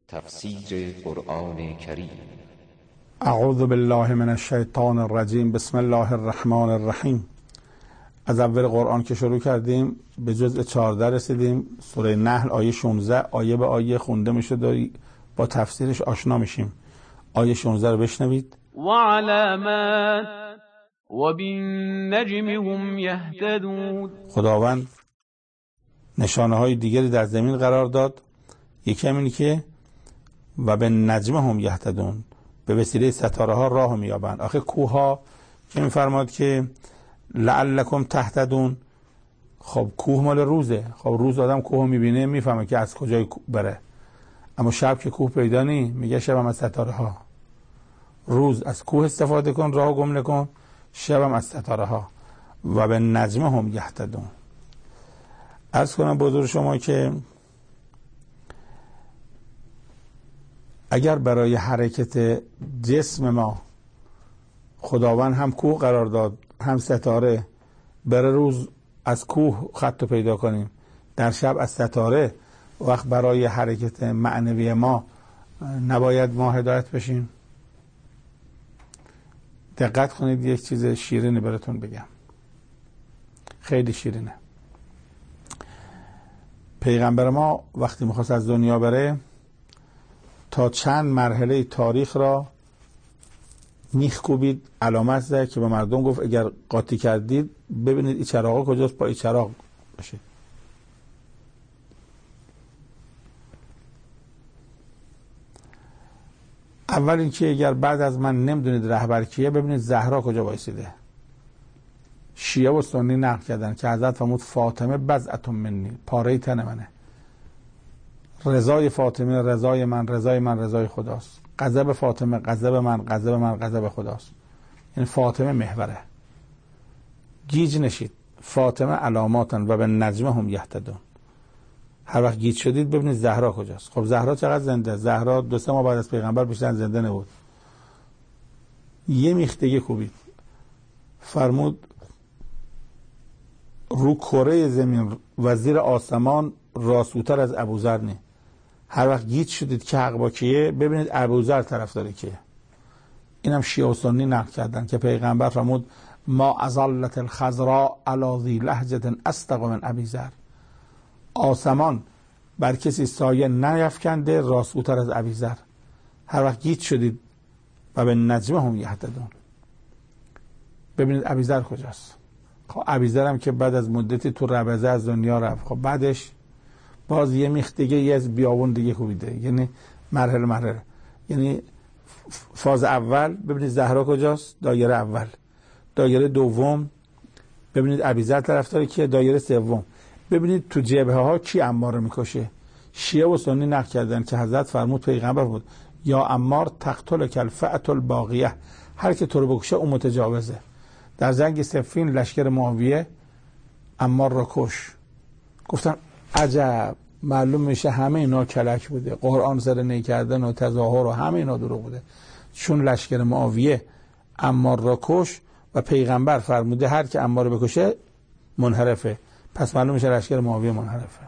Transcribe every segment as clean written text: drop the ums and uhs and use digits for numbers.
تفسیر قرآن کریم. اعوذ بالله من الشیطان الرجیم. بسم الله الرحمن الرحیم. از اول قرآن که شروع کردیم به جزء 14 رسیدیم. سوره نحل آیه 16 آیه به آیه خونده میشه، با تفسیرش آشنا میشیم. آیه 16 رو بشنوید. وعلامات وبالنجم هم یهتدون. خداوند نشانه های دیگری در زمین قرار داد. یکی همینی که و به نجم هم یهتدون، به وسیله ستاره ها راه میابند. آخه کوه ها که میفرماد که لعلکم تهتدون، خب کوه مال روزه، خب روز آدم کوه میبینه میفهمه که از کجای بره، اما شب که کوه پیدا نی، میگه شبم از ستاره ها. روز از کوه استفاده کن، راه گم نکن، شبم از ستاره ها. و به نجم هم یهتدون. عرض کنم بزرگ شما که اگر برای حرکت جسم ما خداوند هم کوه قرار داد هم ستاره، برای روز از کوه خط رو پیدا کنیم، در شب از ستاره، وقت برای حرکت معنوی ما نباید ما هدایت بشیم؟ دقت کنید، یک چیز شیرینی براتون بگم، خیلی شیرینه. پیغمبر ما وقتی میخواست از دنیا بره، تا چند مرحله تاریخ را میخ کوبید، علامت زد که به مردم گفت اگر قاطی کردید ببینید این چراغا کجاست، با این چراغ باشید. اول اینکه اگر بعد از من نمیدونید رهبر کیه، ببینید زهرا کجا وایسیده. شیعه و سنی نقل کردن که حضرت فرمود فاطمه بضعة منی، پاره تن منه. رضای فاطمه رضای من، رضای من رضای خداست. غضب فاطمه غضب من، غضب من غضب خداست. یعنی فاطمه محوره. گیج نشید. فاطمه علاماتن و به نجم هم یهتدون. هر وقت گیج شدید ببینید زهرا کجاست. خب زهرا چقدر زنده؟ زهرا 2-3 ماه بعد از پیغمبر بیشتر زنده نبود. یه میخ دیگه کوبید، فرمود رو کره زمین و زیر آسمان راسوتر از ابوذر نی. هر وقت گیج شدید که حق با کیه، ببینید ابوذر طرفدار کیه. اینم شیعه و سنی نقل کردن که پیغمبر فرمود ما اظلت الخضراء علی ذی لهجة اصدق من ابی ذر. آسمان بر کسی سایه نیفکنده راسوتر از ابی ذر. هر وقت گیج شدید و به نجم هم یهتدون، ببینید ابی ذر کجاست. خب ابی ذر هم که بعد از مدتی تو ربضه از دنیا رفت. خب بعدش باز یه میخ دیگه یه از بیابون دیگه کوبیده. یعنی مرحله. یعنی فاز اول ببینید زهرا کجاست، دایره اول. دایره دوم ببینید ابیذر طرفدار کیه، دایره سوم ببینید تو جبهه ها کی عمار میکشه. شیعه و سنی نقل کردن که حضرت فرمود، پیغمبر بود یا عمار تقتلک الفئة الباغیه، هر که تو رو بکشه اون متجاوزه. در جنگ صفین لشکر معاویه عمار را کش. گفتن عجب، معلوم میشه همه اینا کلک بوده، قرآن سر نکردن و تظاهر و همه اینا دروغ بوده، چون لشکر معاویه عمار را کش و پیغمبر فرموده هر که عمار رو بکشه منحرفه، پس معلوم میشه لشکر معاویه منحرفه.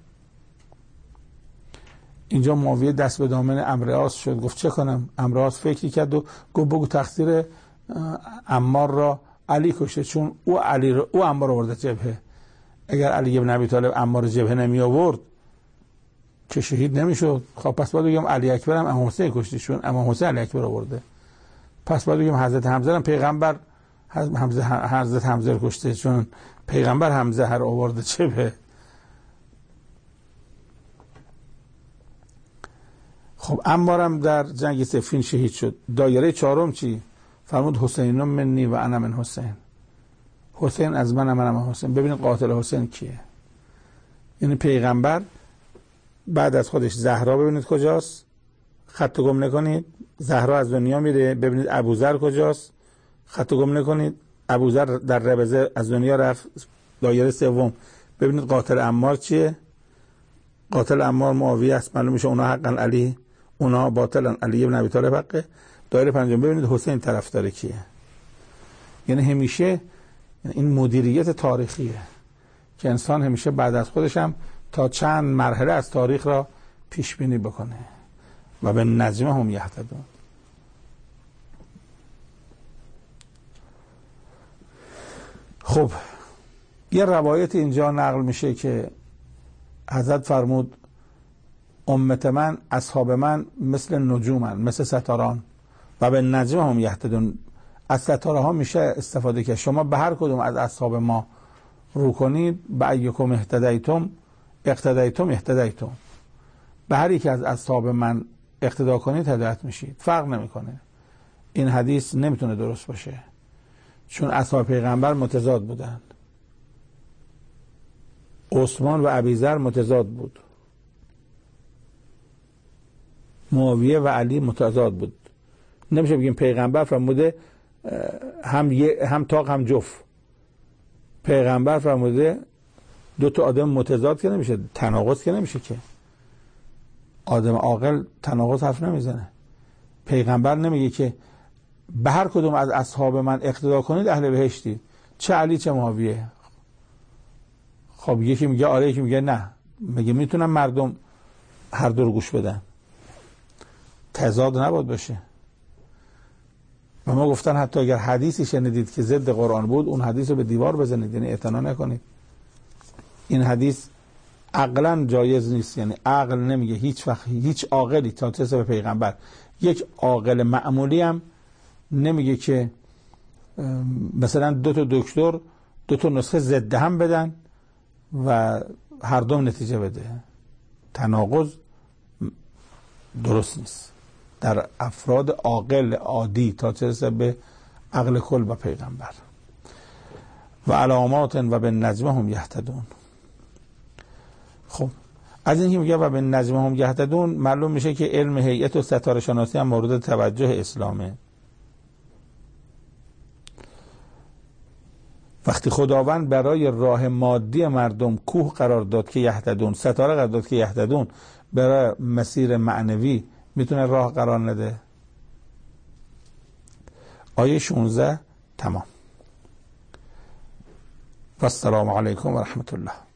اینجا معاویه دست به دامن عمرو شد، گفت چه کنم؟ عمرو فکری کرد و گفت بگو تقصیر عمار را علی کشته، چون او عمار رو برده جبهه. اگر علی ابن ابی طالب عمار جبهه نمی آورد که شهید نمیشد. خب پس باید بگم علی اکبر هم امام حسین کشته، چون امام حسین علی اکبر آورده. پس باید بگم حضرت حمزه هم پیغمبر حضرت حمزه کشته، چون پیغمبر حمزه هر آورده جبهه. خب عمارم در جنگ صفین شهید شد. دایره چهارم چی؟ فرمود حسین منی و انا من حسین. حسین از منم حسین. ببینید قاتل حسین کیه. یعنی پیغمبر بعد از خودش زهرا ببینید کجاست، خط گم نکنید. زهرا از دنیا میره، ببینید ابوذر کجاست، خط گم نکنید. ابوذر در ربضه از دنیا رفت. دایره سوم ببینید قاتل عمار چیه. قاتل عمار معاویه است، معلوم میشه اونا حقا علی، اونا باطلن علی ابن ابی طالب حقه. دایره پنجم ببینید حسین طرفدار کیه. یعنی همیشه این مدیریت تاریخیه که انسان همیشه بعد از خودش هم تا چند مرحله از تاریخ را پیش بینی بکنه. و به نجم هم یهتدون. خب یه روایت اینجا نقل میشه که حضرت فرمود امت من، اصحاب من مثل نجومن، مثل ستاران، و به نجم هم یهتدون. از ستاره ها میشه استفاده که شما به هر کدوم از اصحاب ما رو کنید، به ایکم اهتدیتم اهتدیتم، به هر یک از اصحاب من اقتدا کنید هدایت میشید. فرق نمیکنه. این حدیث نمیتونه درست باشه، چون اصحاب پیغمبر متضاد بودن. عثمان و ابیذر متضاد بود، معاویه و علی متضاد بود. نمیشه بگیم پیغمبر فرموده هم تاق هم جفت. پیغمبر فرموده دو تا آدم متضاد که نمیشه، تناقض که نمیشه که. آدم عاقل تناقض حرف نمیزنه. پیغمبر نمیگه که به هر کدوم از اصحاب من اقتدا کنید اهل بهشتی، چه علی چه معاویه. خب یکی میگه آره، یکی میگه نه. میگه میتونن مردم هر دو رو گوش بدن؟ تضاد نباید باشه. و ما گفتن حتی اگر حدیثی شنیدید که ضد قرآن بود، اون حدیث رو به دیوار بزنید، یعنی اعتنا نکنید. این حدیث عقلا جایز نیست. یعنی عقل نمیگه هیچ وقت هیچ عاقلی تا تصف به پیغمبر، یک عاقل معمولی هم نمیگه که مثلا دو تا دکتر دو تا نسخه ضد هم بدن و هر دوم نتیجه بده. تناقض درست نیست در افراد عاقل عادی تا چه به عقل کل و پیغمبر. و علامات و به نجم هم یهتدون. خب از این که میگه و به نجم هم یهتدون، معلوم میشه که علم هیئت و ستاره شناسی هم مورد توجه اسلامه. وقتی خداوند برای راه مادی مردم کوه قرار داد که یهتدون، ستاره قرار داد که یهتدون، برای مسیر معنوی میتونه راه قرار نده. آیه 16 تمام. و السلام علیکم و رحمت الله.